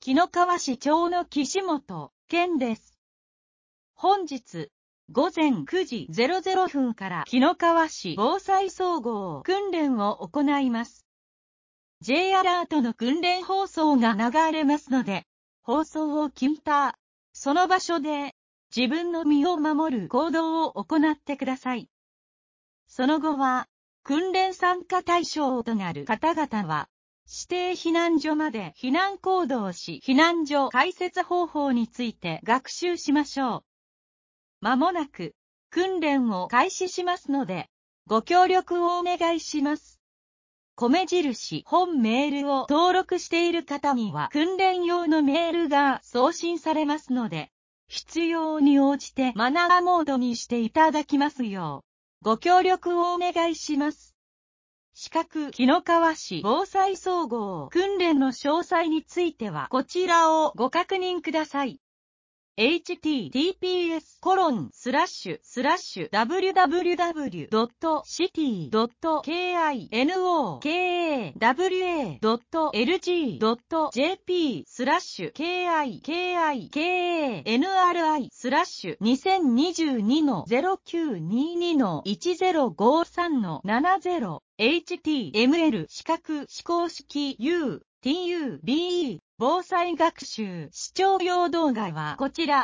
紀の川市長の岸本健です。本日、午前9時00分から紀の川市防災総合訓練を行います。J アラートの訓練放送が流れますので、放送を聞いた、その場所で、自分の身を守る行動を行ってください。その後は、訓練参加対象となる方々は、指定避難所まで避難行動し、避難所開設方法について学習しましょう。まもなく、訓練を開始しますので、ご協力をお願いします。米印本メールを登録している方には、訓練用のメールが送信されますので、必要に応じてマナーモードにしていただきますよう、ご協力をお願いします。四国紀の川市防災総合訓練の詳細についてはこちらをご確認ください。https://www.city.kinowa.lg.jp/kinarii/2022-0922-1053-70 html 四角指向式 U、TUBE防災学習視聴用動画はこちら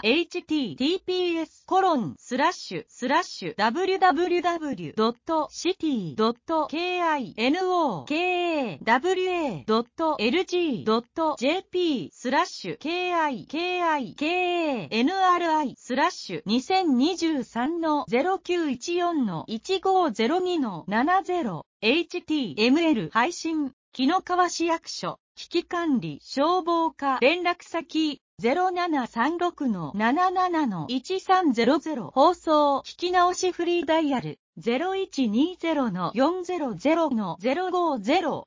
https://www.city.kinowa.lg.jp/kinarii/2023-0914-1502-70 html 配信紀の川市役所危機管理消防課連絡先 0736-77-1300 放送聞き直しフリーダイヤル 0120-400-050